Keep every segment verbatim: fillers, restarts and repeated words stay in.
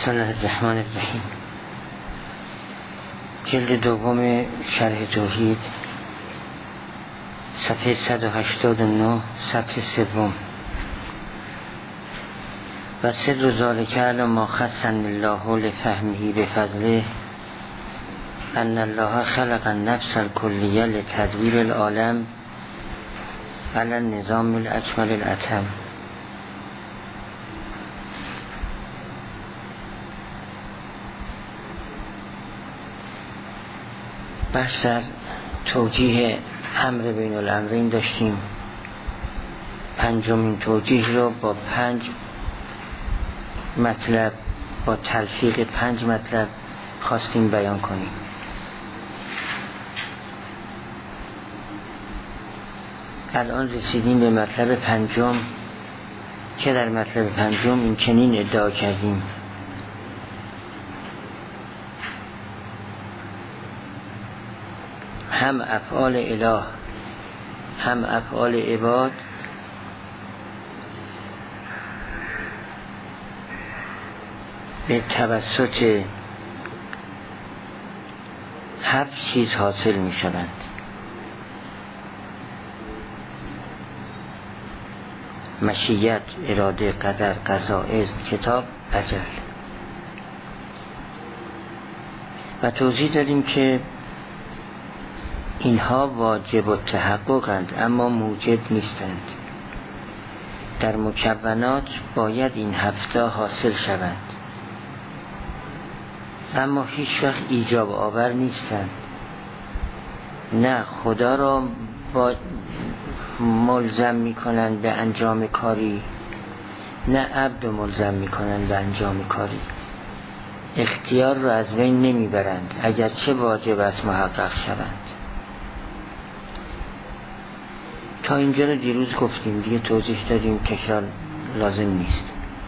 بسم الله الرحمن الرحیم. جلد دوم شرح توحید، صفحه صد و هشتاد و نه، سطر سوم. و سر ذالک علی ما خصن الله لفهمه بفضله ان الله خلق النفس الکلیه لتدبیر العالم علی النظام الاکمل الاتم. بحث در توجیه امر بین الامرین داشتیم. پنجمین توجیه رو با پنج مطلب، با تلفیق پنج مطلب خواستیم بیان کنیم. الان رسیدیم به مطلب پنجم که در مطلب پنجم این چنین ادعا کردیم: هم افعال اله هم افعال عباد به توسط هفت چیز حاصل می شوند. مشیت، اراده، قدر، قضا، اذن، کتاب، اجل. و توضیح دادیم که اینها واجب و تحققند اما موجب نیستند. در مکونات باید این هفته حاصل شوند اما هیچ وقت ایجاب آور نیستند. نه خدا را با ملزم میکنند به انجام کاری، نه عبد ملزم میکنند به انجام کاری. اختیار را از بین نمیبرند اگرچه واجب است محقق شوند. تا اینجا رو دیروز گفتیم، دیگه توضیح دادیم، تکرار لازم نیست.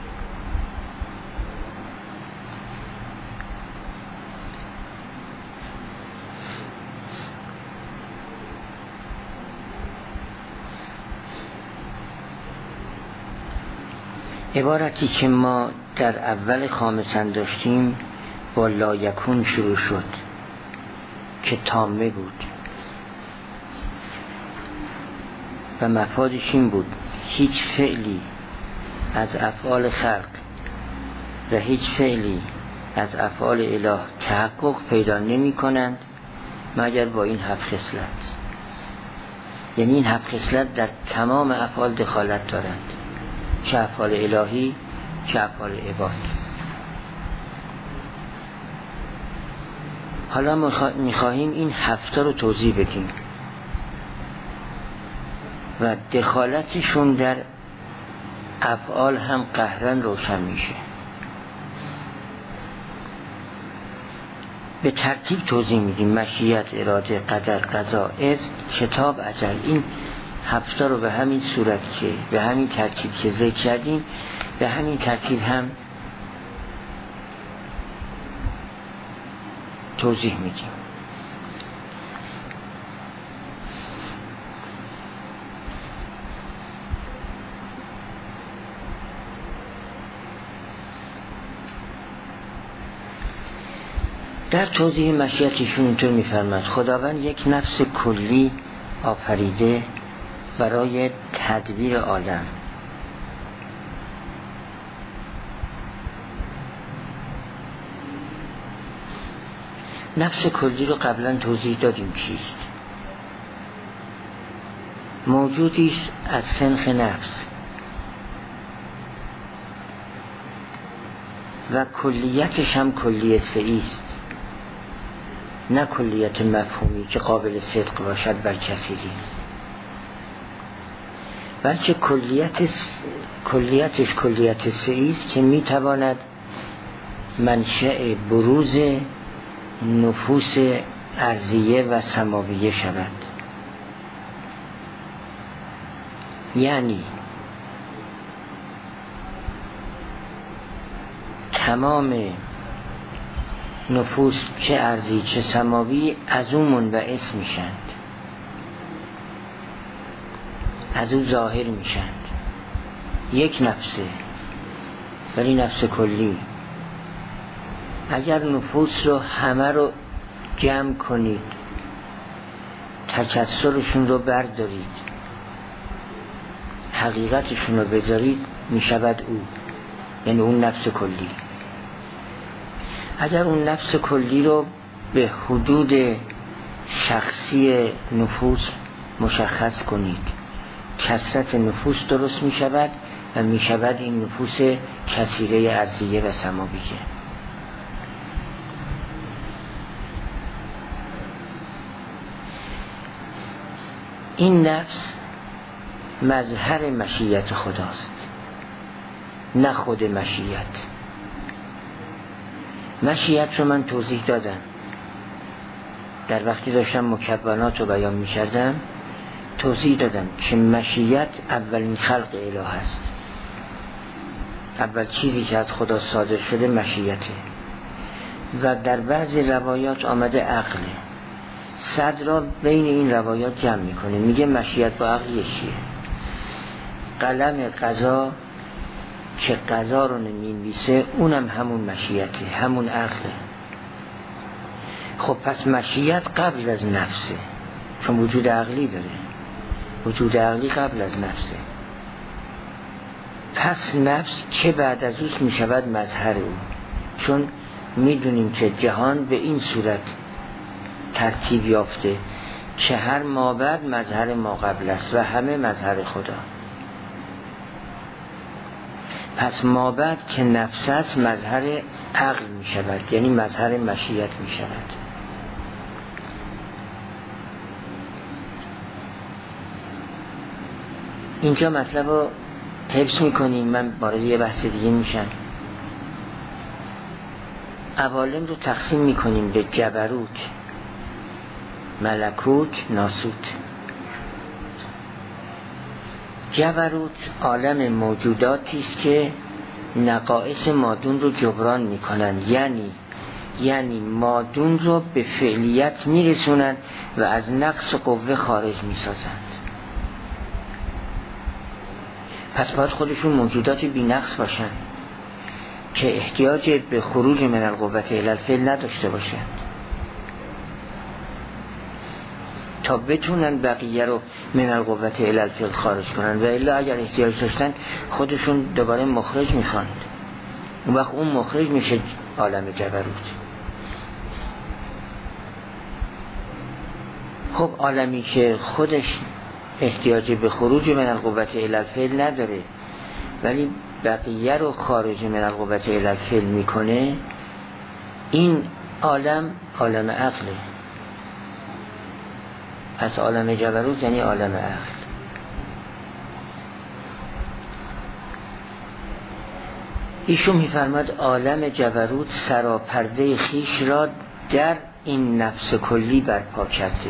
عبارتی که ما در اول خامسن داشتیم با لا یکون شروع شد که تامه بود و مفادش این بود: هیچ فعلی از افعال خلق و هیچ فعلی از افعال اله تحقق پیدا نمی کنند مگر با این هفت خصلت. یعنی این هفت خصلت در تمام افعال دخالت دارند، چه افعال الهی چه افعال عباد. حالا میخواهیم این هفته رو توضیح بدیم و دخالتشون در افعال هم قهرن روشن میشه. به ترتیب توضیح میدیم: مشیت، اراده، قدر، قضا، اذن، کتاب، اجل. این هفته رو به همین صورت که به همین ترتیب که ذکر کردیم به همین ترتیب هم توضیح میدیم. در توضیح مشیتشون اینطور میفرماد: خداوند یک نفس کلی آفریده برای تدبیر عالم. نفس کلی رو قبلا توضیح دادیم چیست. موجودیست از سنخ نفس و کلیتش هم کلیه سعیست، نه کلیت مفهومی که قابل صدق باشد بر کثیری، بلکه کلیت کلیتش کلیت سعیست که میتواند منشأ بروز نفوس ارضیه و سماویه شود. یعنی تمام نفوس چه ارضی چه سماوی از او منبعث میشند، از او ظاهر میشند. یک نفسه ولی نفس کلی اگر نفوس رو همه رو جمع کنید، تکثرشون رو بردارید، حقیقتشون رو بذارید، می شود او، یعنی اون نفس کلی. اگر اون نفس کلی رو به حدود شخصی نفوس مشخص کنید، کثرت نفوس درست می شود و می شود این نفوس کثیره ارضیه و سماویه. این نفس مظهر مشیت خداست، نه خود مشیت. مشیت رو من توضیح دادم در وقتی داشتم مکونات رو بیان می کردم، توضیح دادم که مشیت اولین خلق اله است. اول چیزی که از خدا صادر شده مشیته و در بعضی روایات آمده عقله. صدر بین این روایات جمع میکنه، میگه مشیت با عقل یکیه. قلم قضا که قضا رو نمی‌نویسه اونم همون مشیته، همون عقله. خب پس مشیت قبل از نفسه، چون وجود عقلی داره، وجود عقلی قبل از نفسه. پس نفس چه بعد از اوست می شود مظهر او، چون میدونیم که جهان به این صورت ترتیب یافته که هر ما بعد مظهر ما قبل است و همه مظهر خدا. پس ما بعد که نفس است مظهر عقل می شود، یعنی مظهر مشیت می شود. اینجا مطلب رو حفظ می کنیم، من وارد یه بحث دیگه میشم. عوالم رو تقسیم می کنیم به جبروت، ملکوت، ناسوت. جبروت عالم موجوداتی است که نقائص مادون رو جبران میکنن، یعنی یعنی مادون رو به فعلیت میرسونن و از نقص قوه خارج میسازند. پس باید خودشون موجوداتی بی نقص باشن که احتیاج به خروج من القوة الی الفعل نداشته باشند تا بتونن بقیه رو من القوة الی الفعل خارج کنن، و الا اگر احتیاج داشتن خودشون دوباره مخرج میخوان، اون وقت اون مخرج میشه عالم جبروت. خب عالمی که خودش احتیاج به خروج من القوة الی الفعل نداره ولی بقیه رو خارج من القوة الی الفعل میکنه، این عالم عالم عقله. پس عالم جبروت یعنی عالم عقل. ایشون میفرماد عالم جبروت سراپرده خیش را در این نفس کلی برپا کرده،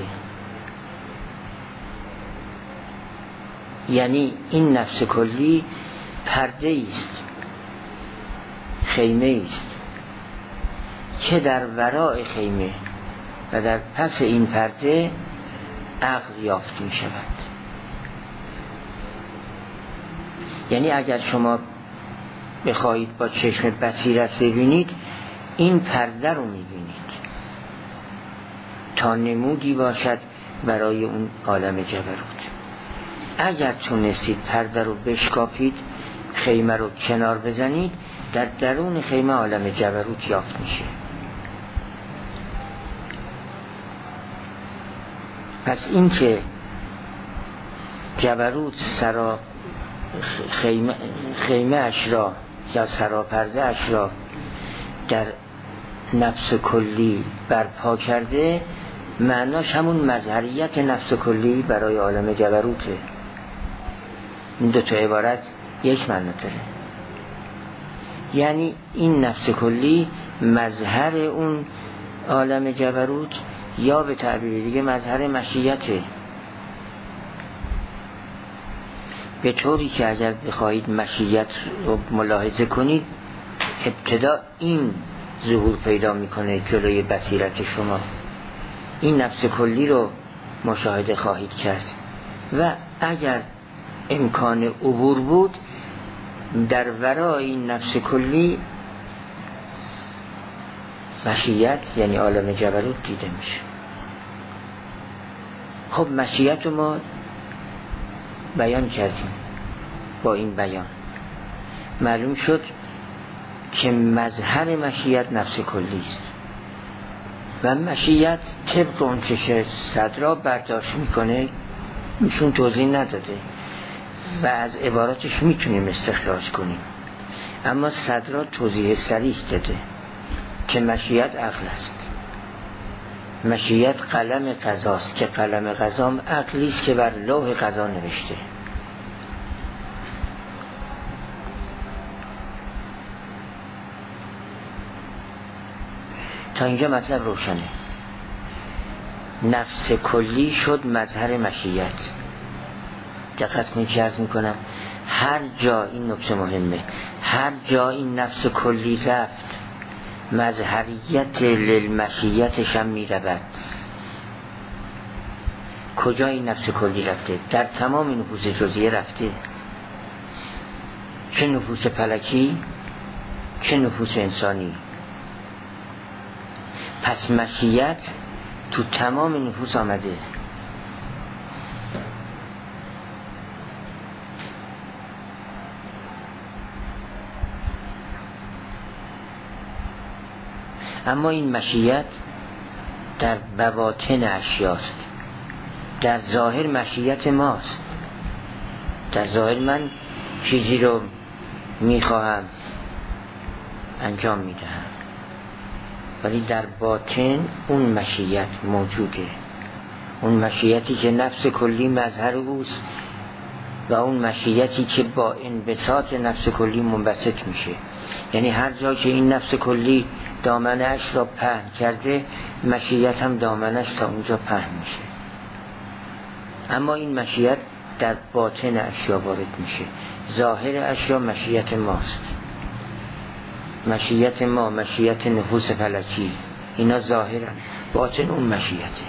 یعنی این نفس کلی پرده است، خیمه است که در ورای خیمه و در پس این پرده عقل یافت می شود. یعنی اگر شما بخواهید با چشم بصیرت ببینید، این پرده رو می بینید تا نمودی باشد برای اون عالم جبروت. اگر تونستید پرده رو بشکافید، خیمه رو کنار بزنید، در درون خیمه عالم جبروت یافت میشه. پس این که جبروت سرا خیمه, خیمه اش را یا سراپرده اش را در نفس کلی برپا کرده، معناش همون مظهریت نفس کلی برای عالم جبروته. این دو تا عبارت یک معنی داره، یعنی این نفس کلی مظهر اون عالم جبروت، یا به تعبیر دیگه مظهر مشیته، به طوری که اگر بخواهید مشیت رو ملاحظه کنید، ابتدا این ظهور پیدا میکنه جلوی بصیرت شما. این نفس کلی رو مشاهده خواهید کرد و اگر امکان عبور بود، در ورای این نفس کلی مشیت یعنی عالم جبروت دیده میشه. خب مشیت رو ما بیان کردیم. با این بیان معلوم شد که مظهر مشیت نفس کلی است و مشیت طبق اون که صدرا برداشت میکنه میشون توضیح نداده و از عباراتش میتونیم استخراج کنیم، اما صدرا توضیح صریح داده که مشیت عقل است. مشیت قلم قضاست که قلم قضام عقلی است که بر لوح قضا نوشته. تا اینجا مطلب روشنه. نفس کلی شد مظهر مشیت. دقت کنید که عرض میکنم هر جا، این نکته مهمه، هر جا این نفس کلی رفت مظهریت للمشیتش هم میرود. کجا این نفس کلی رفته؟ در تمام نفوس جزئیه رفته، چه نفوس فلکی چه نفوس انسانی. پس مشیت تو تمام نفوس آمده. اما این مشیت در بواطن اشیاست. در ظاهر مشیت ماست، در ظاهر من چیزی رو میخواهم انجام میدهم، ولی در باطن اون مشیت موجوده. اون مشیتی که نفس کلی مظهر اوست و اون مشیتی که با انبساط نفس کلی منبسط میشه. یعنی هر جا که این نفس کلی دامنش را پهن کرده مشیت هم دامنش تا اونجا پهن میشه. اما این مشیت در باطن اشیا وارد میشه. ظاهر اشیا مشیت ماست، مشیت ما، مشیت نفوس فلکی، اینا ظاهرن، باطن اون مشیته.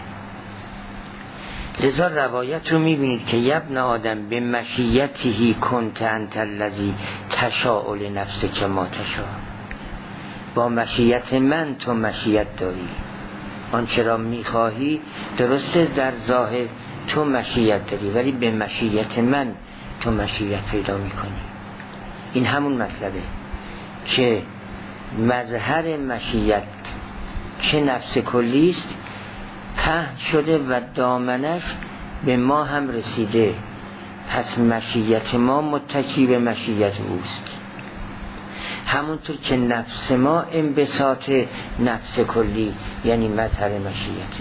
لذا روایت رو میبینید که یبن آدم به مشیتهی کنت انت الذی تشاء لنفسک که ما تشاء. با مشیت من تو مشیت داری، آنچه را میخواهی درسته در ظاهر تو مشیت داری، ولی به مشیت من تو مشیت پیدا میکنی. این همون مطلبه که مظهر مشیت که نفس کلی است پهن شده و دامنش به ما هم رسیده. پس مشیت ما متکی به مشیت اوست، همونطور که نفس ما انبساط نفس کلی یعنی مظهر مشیته.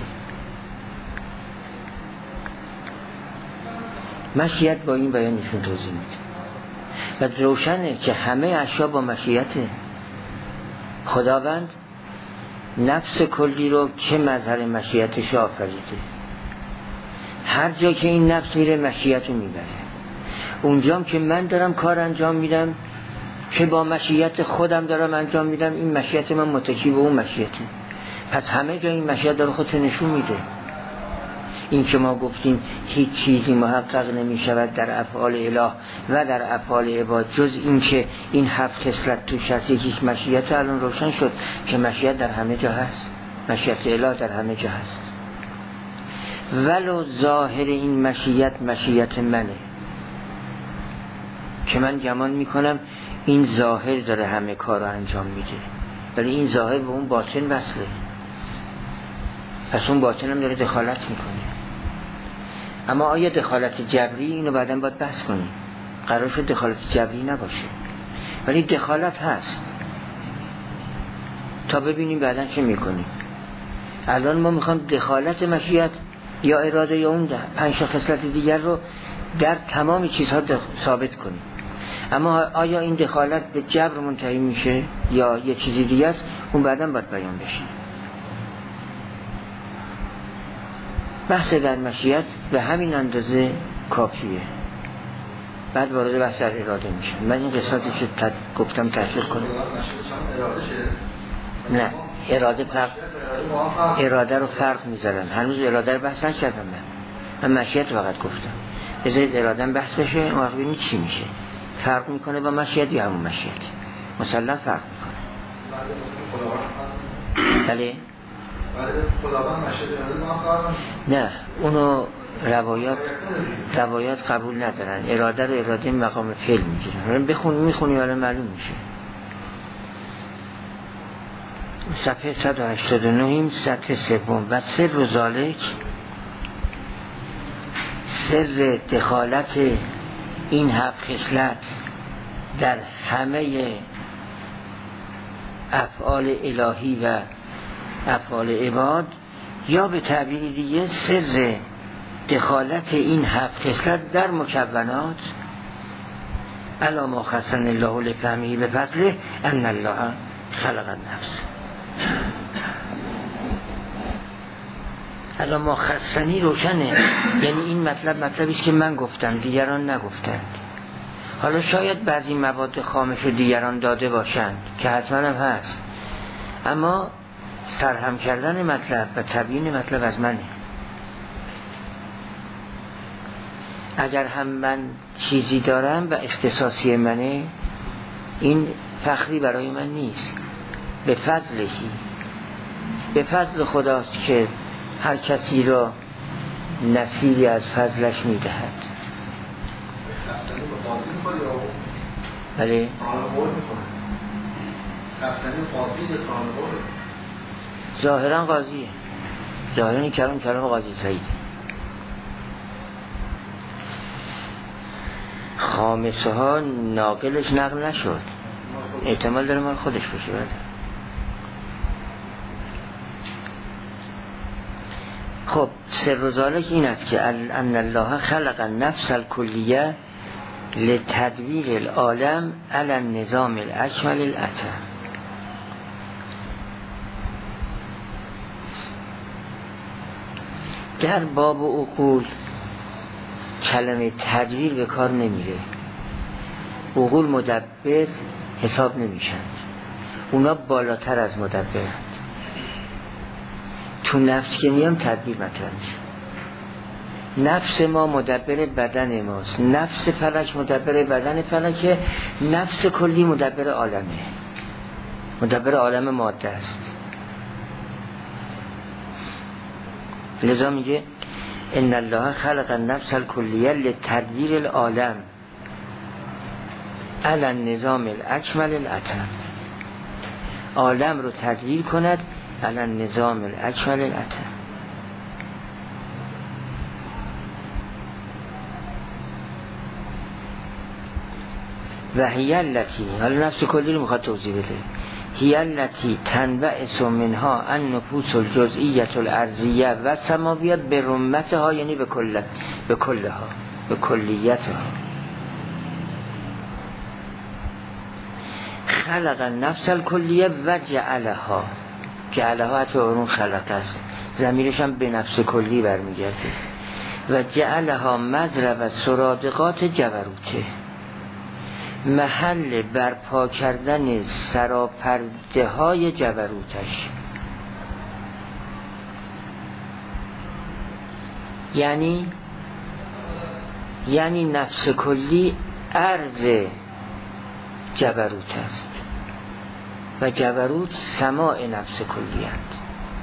مشیت با این بیان نشون توضیح میده و روشنه که همه اشیا با مشیته. خداوند نفس کلی رو که مظهر مشیتش آفریده. هر جا که این نفس میره مشیت رو میبره. اونجام که من دارم کار انجام میدم که با مشیت خودم دارم انجام میدم، این مشیت من متکی به اون مشیته. پس همه جا این مشیت داره خودت نشون میده. این که ما گفتیم هیچ چیزی محقق نمی شود در افعال اله و در افعال عباد جز این که این هفت خصلت توش هست. یکیش مشیت. الان روشن شد که مشیت در همه جا هست، مشیت اله در همه جا هست، ولو ظاهر این مشیت مشیت منه که من گمان میکنم این ظاهر داره همه کار رو انجام میده، ولی این ظاهر به اون باطن وصله. پس اون باطن هم داره دخالت میکنه. اما آیا دخالت جبری؟ اینو بعداً باید بحث کنیم. قرار شد دخالت جبری نباشه، ولی دخالت هست. تا ببینیم بعداً چه میکنیم. الان ما میخوام دخالت مشیت یا اراده یا اون پنج خصلت دیگر رو در تمام چیزها ثابت کنیم. اما آیا این دخالت به جبر منتهی میشه یا یه چیزی دیگه است؟ اون بعداً باید بیان بشه. بحث در مشیت به همین اندازه کافیه. بعد وارد بحث در اراده میشه. من این قسمتی که تد... گفتم تحقیق کنم. نه، اراده فرق اراده رو فرق میذارن. هنوز اراده رو بحث نکردم. من من مشیت فقط گفتم. بذارید اراده بحث بشه، اون وقت ببینید چی میشه. فرق میکنه با مشیت یا همون مشیت؟ مسلم فرق میکنه. بله خداوند مشهد اراده ناکار نه، اونو روایات روایات قبول ندارن. اراده رو اراده مقام فعل میگیرن. بخون میخونی ولی معلوم میشه. صفحه صد و هشتاد و نه صفحه سوم. و سر و ذالک، سر دخالت این هفت خصلت در همه افعال الهی و افعال عباد، یا به تعبیر دیگه سر دخالت این هفت خصلت در مکونات، الا ما خصن الله لفهمه به فضله ان الله خلق النفس. الا ما خصنی روشنه، یعنی این مطلب مطلبی است که من گفتم دیگران نگفتند. حالا شاید بعضی مواد خامش رو دیگران داده باشند که حتما هم هست، اما سرهم کردن مطلب و تبیین مطلب از منه. اگر هم من چیزی دارم و اختصاصی منه، این فخری برای من نیست. به فضلهی، به فضل خداست که هر کسی را نصیبی از فضلش میدهد. بله ظاهرا قاضیه، ظاهرا این کلام کلام قاضی سعید. خامسه ها ناقلش نقل نشد، احتمال داره مال خودش باشه. بله خب سر و ذالک این است که ان الله خلق النفس الکلیه لتدبیر العالم علی النظام الاکمل الاتم. در باب عقول کلمه تدبیر به کار نمیره. عقول مدبر حساب نمیشند، اونا بالاتر از مدبرند. تو نفس که میام تدبیر مطرح میشه. نفس ما مدبر بدن ماست، نفس فلک مدبر بدن فلکه، نفس کلی مدبر عالمه، مدبر عالم ماده است. لذا میگه ان الله خلق النفس الکلیه لتدبیر العالم علی النظام الاکمل الاتم. عالم رو تدبیر کند علی النظام الاکمل الاتم. و هی التی، حالا نفس کلی رو میخواد توضیح بده. هی التی تنبعث منها النفوس الجزئیه الارضیه و سماویه به رمتها، یعنی به کل به کلها به کلیتها. خلق النفس الکلیه و جعلها، جعلها حتی اون خلق است، ضمیرش هم به نفس کلی برمیگرده. و جعلها مضرب و سرادقات جبروته، محل برپا کردن سراپرده های جبروتش. یعنی یعنی نفس کلی عرض جبروت است و جبروت سماع نفس کلی است.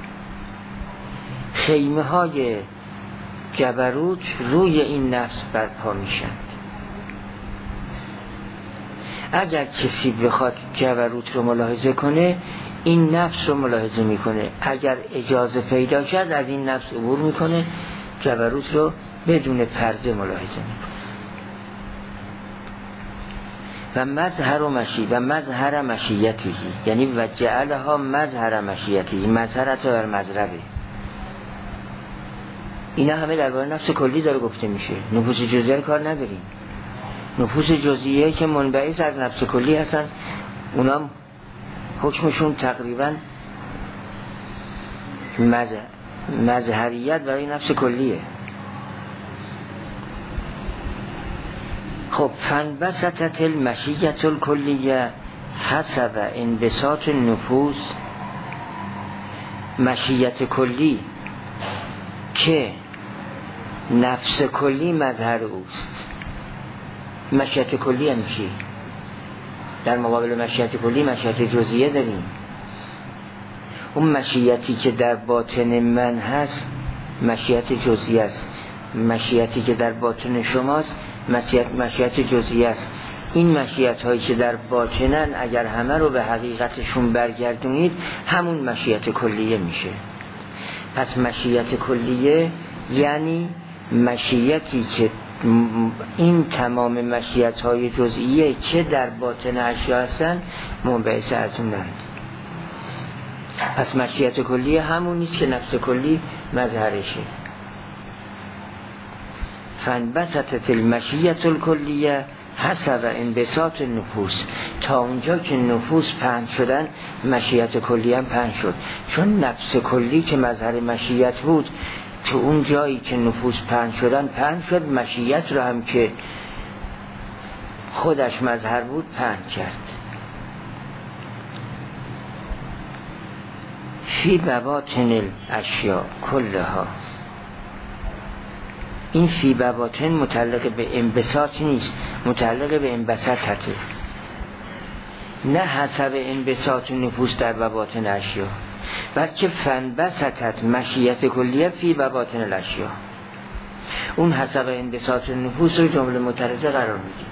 خیمه های جبروت روی این نفس برپا میشند. اگر کسی بخواد جبروت رو ملاحظه کنه، این نفس رو ملاحظه میکنه. اگر اجازه پیدا کرد از این نفس عبور میکنه، جبروت رو بدون پرده ملاحظه میکنه. و مظهر و مشی و مظهر مشیتی، یعنی و جعلها مظهر مشیتی، مظهرت بر مظربه. اینا همه درباره نفس کلی داره گفته میشه. نفوس جزئیه کار نداریم. نفوس جزئیه که منبعث از نفس کلی هستن، اونا حکمشون تقریبا مظهریت برای نفس کلیه. خب فانبسطت المشیت الکلیه حسب انبساط النفوس. مشیت کلی که نفس کلی مظهر اوست. مشیت کلی هم چی؟ در مقابل مشیت کلی مشیت جزئیه داریم. اون مشیتی که در باطن من هست مشیت جزئی است، مشیتی که در باطن شماست مشیت مشیت جزئی است. این مشیت هایی که در باطنن اگر همه رو به حقیقتشون برگردونید همون مشیت کلیه میشه. پس مشیت کلیه یعنی مشیتی که این تمام مشیت های جزئیه که در باطن اشیا هستن منبعث از اونند. پس مشیت کلیه همون نیست که نفس کلی مظهرشه. فانبسطت المشیت الکلیه حسب انبساط نفوس، تا اونجا که نفوس پهن شدن مشیت کلی هم پهن شد. چون نفس کلی که مظهر مشیت بود تو اون جایی که نفوس پهن شدن پهن شد، مشیت رو هم که خودش مظهر بود پهن کرد. فی بواطن الاشیاء کلها، این فی بواطن متعلق به انبساط نیست، متعلق به انبساطته، نه حسب انبساط نفوس در بواطن اشیا، بلکه فانبسطت مشیت کلیه فی بواطن الاشیا. اون حسب انبساط نفوس رو جمله معترضه قرار میدیم،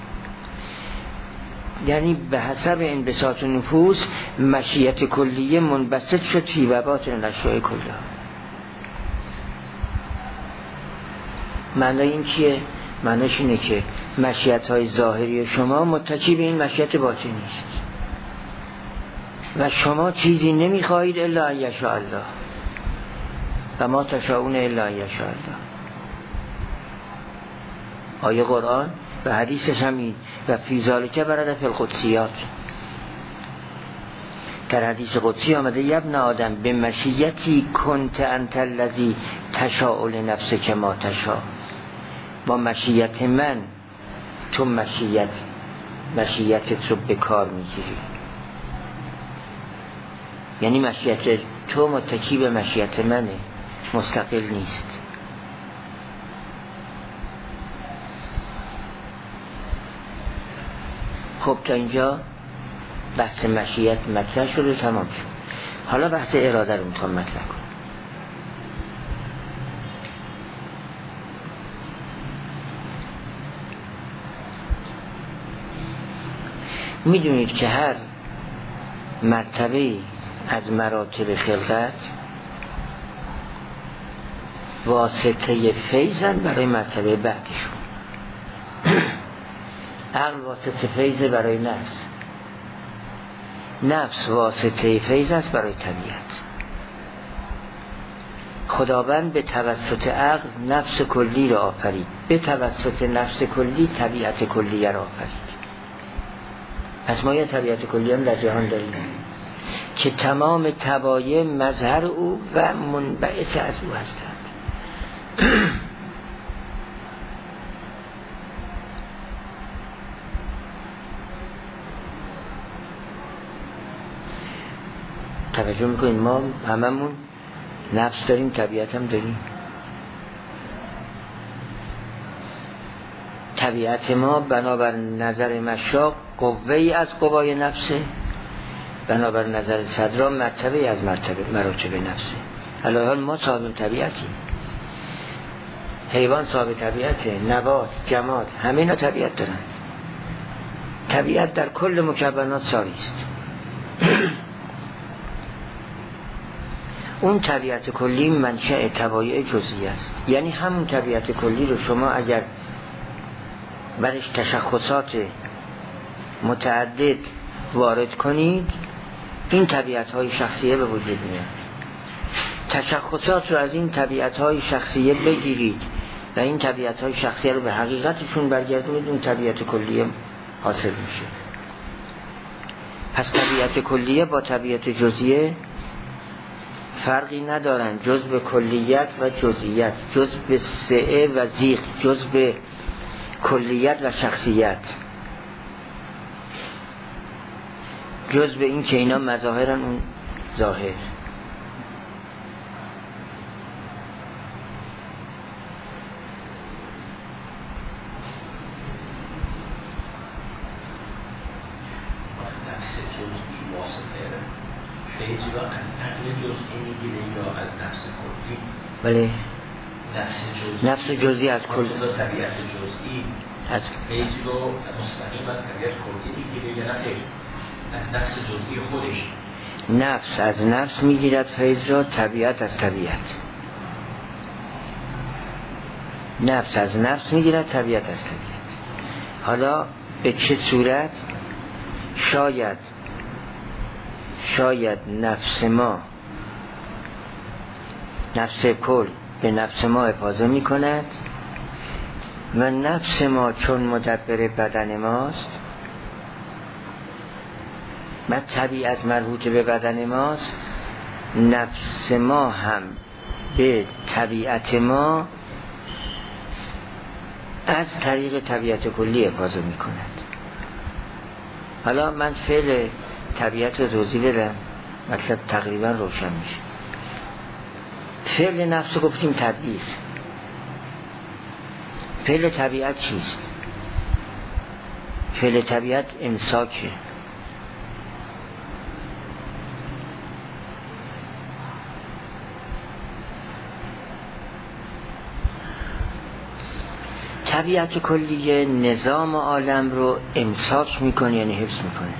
یعنی به حسب انبساط نفوس مشیت کلیه منبسط شد فی بواطن الاشیا کلها. معنی این چیه؟ معنیش اینه که مشیت های ظاهری شما متکی به این مشیت باطنی است و شما چیزی نمیخواهید الا ان یشاء الله و ما تشاءون الا ان یشاء الله. آیه قرآن و حدیثش همین و فی ذلک برد فی القدسیات. در حدیث قدسی آمده یبن آدم به مشیتی کنت انت الذی تشاء لنفسک ما تشاء، با مشیت من تو مشیت مشیت تو به کار میگیری، یعنی مشیت تو متکی به مشیت منه، مستقل نیست. خب تا اینجا بحث مشیت مطرح شد و تمام شد. حالا بحث اراده رو میخوام مطرح کنم. میدونید که هر مرتبه از مراتب خلقت واسطه فیضن برای مرتبه بعدشون. عقل واسطه فیض برای نفس، نفس واسطه فیض است برای طبیعت. خداوند به توسط عقل نفس کلی را آفرید، به توسط نفس کلی طبیعت کلی را آفرید. پس ما یه طبیعت کلی هم در جهان داریم که تمام طبایع مظهر او و منبعث از او هستند. توجه میکنیم ما هممون نفس داریم، طبیعت هم داریم. طبیعت ما بنابر نظر مشاق قوه‌ای از قوای نفسه، بنابر نظر صدرا مرتبه از مرتبه مراتب نفسه. الان ما صاحب طبیعتیم، حیوان صاحب طبیعته، نبات، جماد، همه اینا طبیعت دارن. طبیعت در کل مکونات ساری است. اون طبیعت کلی منشأ طبایع جزئی است، یعنی همون طبیعت کلی رو شما اگر برش تشخصات متعدد وارد کنید این طبیعت‌های شخصیه به وجود میاد. تشخصات رو از این طبیعت‌های شخصیه بگیرید و این طبیعت‌های شخصیه رو به حقیقتشون برگردونید، اون طبیعت کلیه حاصل میشه. پس طبیعت کلیه با طبیعت جزئیه فرقی ندارن، جز به کلیت و جزئیت، جز به سعه و زیغ، جز به کلیت و شخصیت، جز به این که اینا مظاهرن اون ظاهر. نفس جزئی واسطه فیض را از عقل جزئی میگیره یا از نفس کلی؟ بله، نفس جزئی نفس جزئی از کل، طبیعت جزئی از فیض رو مستقیم از طبیعت کلی میگیره یا نه از نفس جزئی خودش؟ نفس از نفس میگیرد فیض را، طبیعت از طبیعت. نفس از نفس میگیرد، طبیعت از طبیعت. حالا به چه صورت؟ شاید شاید نفس ما، نفس کل به نفس ما افاضه می کند و نفس ما چون مدبر بدن ماست و طبیعت مربوط به بدن ماست، نفس ما هم به طبیعت ما از طریق طبیعت کلی افاضه می کند. حالا من فعل طبیعت رو توضیح بدم، مطلب تقریبا روشن میشه. فعل نفس رو گفتیم تدبیر. فعل طبیعت چیست؟ فعل طبیعت امساکه. طبیعت کلیه نظام عالم رو امساک میکنه، یعنی حفظ میکنه.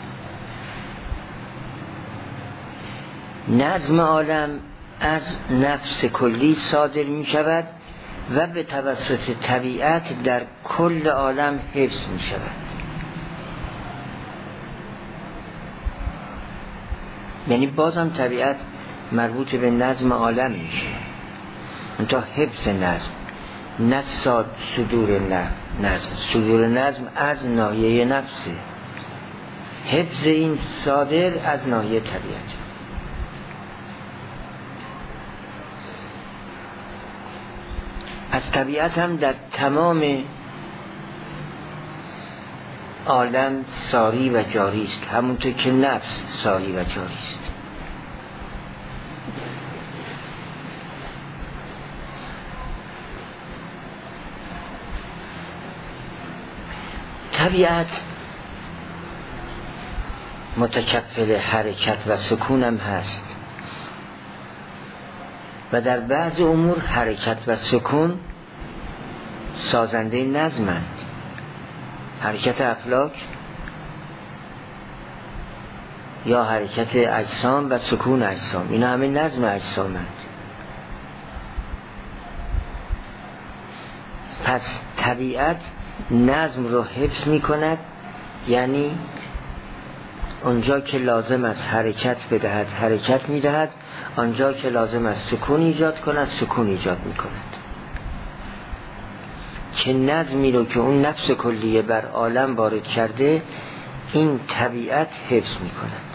نظم عالم از نفس کلی صادر میشود و به توسط طبیعت در کل عالم حفظ میشود. یعنی بازم طبیعت مربوط به نظم عالم میشه، تا حفظ نظم، نه صدور نظم. صدور نظم از ناحیه نفسه، حفظ این صادر از ناحیه طبیعت. از طبیعت هم در تمام عالم ساری و جاری است، همونطور که نفس ساری و جاری است. طبیعت متکفل حرکت و سکون هم هست و در بعض امور حرکت و سکون سازنده نظمند. حرکت افلاک یا حرکت اجسام و سکون اجسام، اینا همه نظم اجسامند. پس طبیعت نظم رو حفظ می کند، یعنی اونجا که لازم است حرکت بدهد حرکت می دهد، آنجا که لازم است سکون ایجاد کند سکون ایجاد می کند. که نظمی رو که اون نفس کلیه بر عالم وارد کرده، این طبیعت حفظ می کند.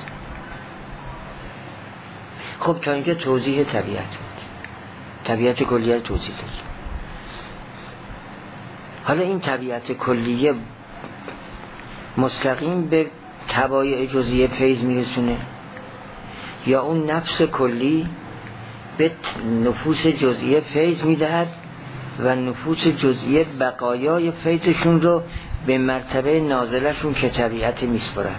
خب تا اینجا توضیح طبیعت بود، طبیعت کلیه رو توضیح داد. حالا این طبیعت کلیه مستقیم به طبایع جزئیه فیض میرسونه یا اون نفس کلی به نفوس جزئیه فیض میدهد و نفوس جزئیه بقایای فیضشون رو به مرتبه نازلشون که طبیعت میسپرد؟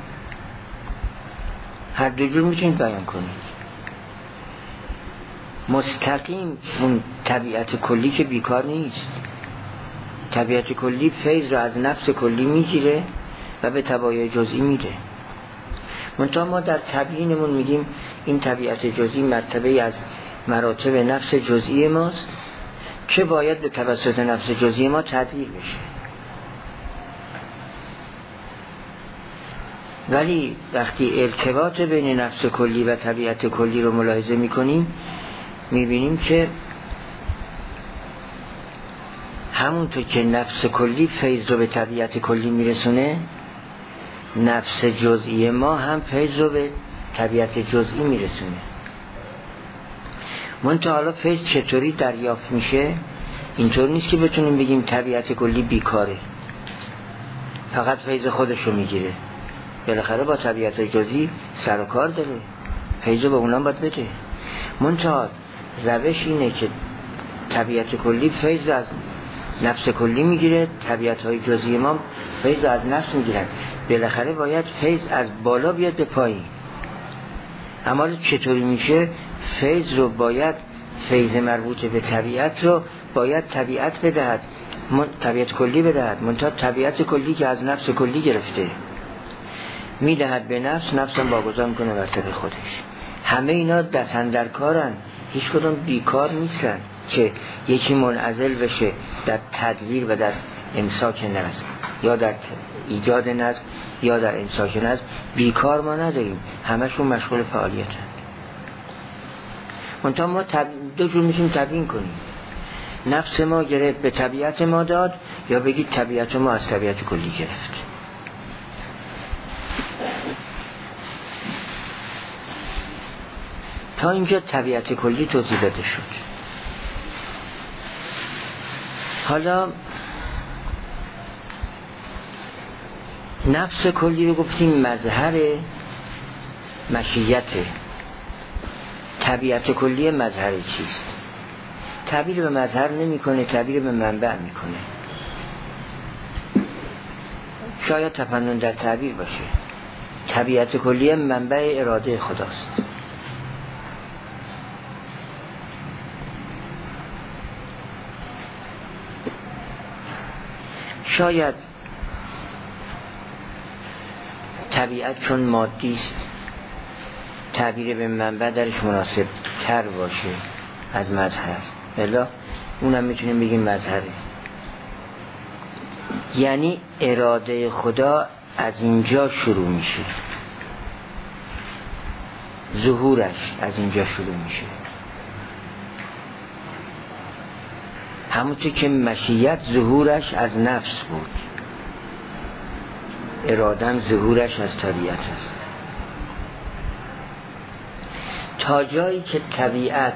هر دو جور میتونید بیان کنید. مستقیم اون طبیعت کلی که بیکار نیست، طبیعت کلی فیض رو از نفس کلی میگیره و به طبایع جزئی میده. منتها ما در تبیینمون میگیم این طبیعت جزئی مرتبه از مراتب نفس جزئی ماست که باید به توسط نفس جزئی ما تدبیر بشه. ولی وقتی ارتباط بین نفس کلی و طبیعت کلی رو ملاحظه میکنیم، میبینیم که همونطور که نفس کلی فیض رو به طبیعت کلی میرسونه، نفس جزئی ما هم فیض رو به طبیعت جزئی میرسونه. منتها حالا فیض چطوری دریافت میشه؟ اینطور نیست که بتونیم بگیم طبیعت کلی بیکاره، فقط فیض خودش رو میگیره. بالاخره با طبیعت جزئی سر و کار داره، فیض رو به اونام باید بده. منتها روش اینه که طبیعت کلی فیض از نفس کلی میگیره، طبیعت های جزئی ما فیض از نفس میگیرن. بالاخره باید فیض از بالا بیاد به پایین. اما چطوری میشه؟ فیض رو باید، فیض مربوط به طبیعت رو باید طبیعت بدهد، طبیعت کلی بدهد. منتها طبیعت کلی که از نفس کلی گرفته میدهد به نفس، نفس هم واگذار میکنه بر طبع خودش. همه اینا دست اندر کارن، هیچ کدوم بیکار نیستن که یکی منعزل بشه در تدویر و در امساک نظم، یا در ایجاد نظم یا در امساک نظم. بیکار ما نداریم، همشون مشغول فعالیتن. منتها ما تب... دو جور میشیم تبیین کنیم، نفس ما گرفت به طبیعت ما داد، یا بگید طبیعت ما از طبیعت کلی گرفت. تا اینجا طبیعت کلی توضیح داده شد. حالا نفس کلی رو گفتیم مظهر مشیت. طبیعت کلی مظهر چیست؟ تعبیر به مظهر نمی کنه، تعبیر به منبع می کنه. شاید تفنن در تعبیر باشه. طبیعت کلی منبع اراده خداست. شاید طبیعت چون مادی است، تعبیر به منبع درش مناسب تر باشه از مظهر، الا اونم میتونیم بگیم مظهره. یعنی اراده خدا از اینجا شروع میشه، ظهورش از اینجا شروع میشه. همونطور که مشیت ظهورش از نفس بود، ارادم ظهورش از طبیعت است. تا جایی که طبیعت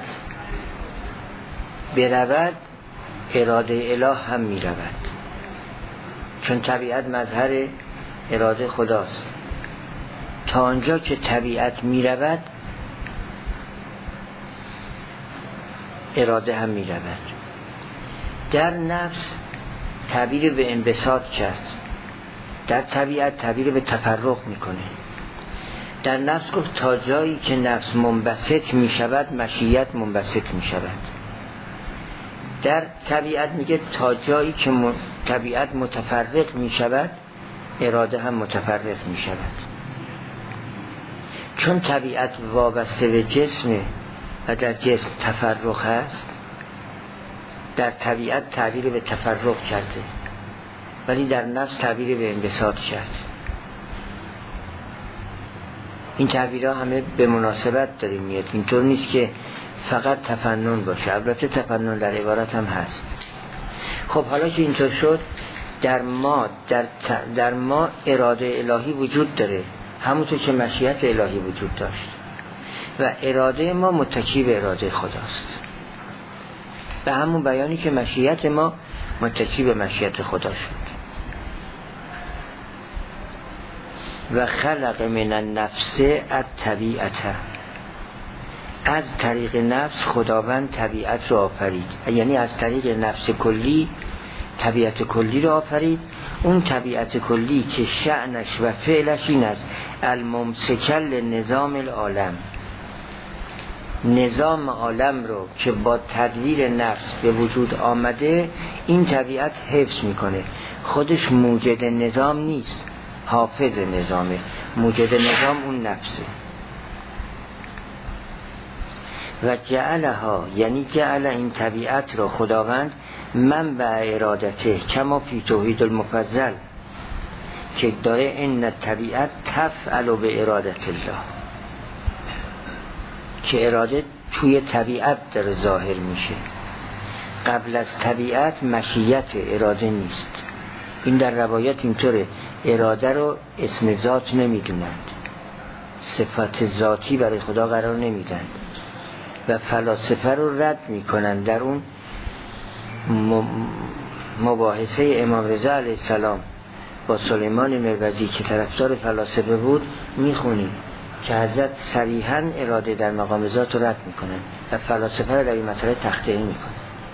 برود، اراده اله هم می رود، چون طبیعت مظهر اراده خداست. تا آنجا که طبیعت می رود، اراده هم می رود. در نفس تعبیر به انبساط کرد، در طبیعت تعبیر به تفرق میکنه. در نفس گفت تا جایی که نفس منبسط می شود، مشیت منبسط می شود. در طبیعت میگه تا جایی که م... طبیعت متفرق می شود، اراده هم متفرق می شود. چون طبیعت وابسته به جسمه و در جسم تفرق هست، در طبیعت تعبیر به تفرق کرده، ولی در نفس تعبیر به انبساط کرد. این تعبیرها همه به مناسبت داریم میاد، اینطور نیست که فقط تفنن باشه. البته تفنن در عبارت هم هست. خب حالا که اینطور شد، در ما در, ت... در ما اراده الهی وجود داره، همونطور که مشیت الهی وجود داشت، و اراده ما متکی به اراده خداست. به همون بیانی که مشیت ما متکی به مشیت خدا شد. و خلق من النفس الطبیعت، از طریق نفس خداوند طبیعت رو آفرید. یعنی از طریق نفس کلی طبیعت کلی رو آفرید. اون طبیعت کلی که شأنش و فعلش این است، الممسکل نظام العالم، نظام عالم رو که با تدویر نفس به وجود آمده، این طبیعت حفظ میکنه. خودش موجد نظام نیست، حافظ نظامه. موجد نظام اون نفسه. و جعلها، یعنی جعل این طبیعت رو خداوند منبع ارادته، کما فی توحید المفضل، که داره این طبیعت تفعل به ارادت الله، که اراده توی طبیعت در ظاهر میشه. قبل از طبیعت مشیت اراده نیست. این در روایت اینطوره. اراده رو اسم ذات نمیدونند، صفت ذاتی برای خدا قرار نمیدن و فلاسفه رو رد میکنن. در اون مباحثه امام رضا علیه السلام با سلیمان مروزی که طرفدار فلاسفه بود میخونیم که حضرت صریحاً اراده در مقام ذات رو رد میکنن و فلاسفه رو در این مسئله تخطئه میکنن.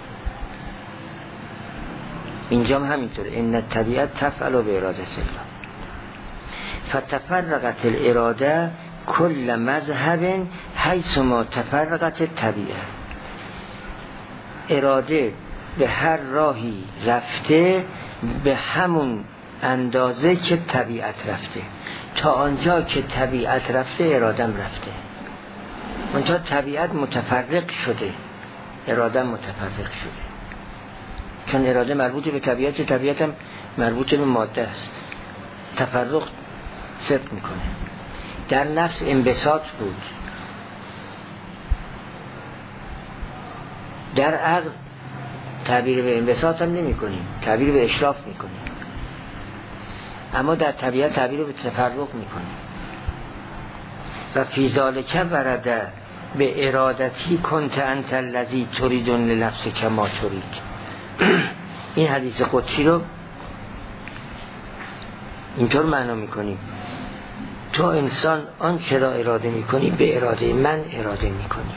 اینجا هم همینطور، ان الطبیعت تفعل به اراده الله. فتفرقت الاراده کل مذهب حیث ما تفرقت طبیعه. اراده به هر راهی رفته به همون اندازه که طبیعت رفته. تا آنجا که طبیعت رفته ارادم رفته. منتها طبیعت متفرق شده، ارادم متفرق شده، چون اراده مربوط به طبیعت، طبیعت هم مربوط به ماده است. تفرق صدق میکنه. در نفس انبساط بود، در عقل تعبیر به انبساط هم نمی کنیم، تعبیر به اشراف میکنیم، اما در طبیعت تعبیر به تفرق میکنیم. و فی ذالک ورده به ارادتی کنت انت الذی تریدون لنفسک کما ترید. این حدیث قدسی رو اینطور معنا میکنیم: تو انسان آن چرا اراده میکنی به اراده من اراده میکنی.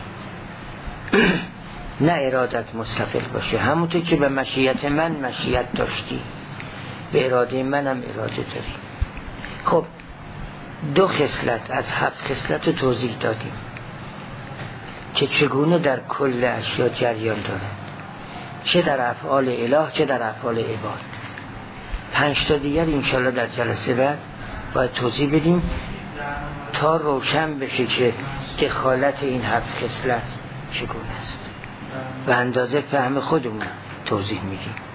نه ارادت مستقل باشه، همونطور که به مشیت من مشیت داشتی به اراده منم اراده داری. خب دو خصلت از هفت خصلت رو توضیح دادیم که چگونه در کل اشیا جریان داره، چه در افعال اله چه در افعال عباد. پنج تا دیگر انشالله در جلسه بعد باید توضیح بدیم تا روشن بشه که دخالت این هفت خصلت چگونه است و اندازه فهم خودمون توضیح میدیم.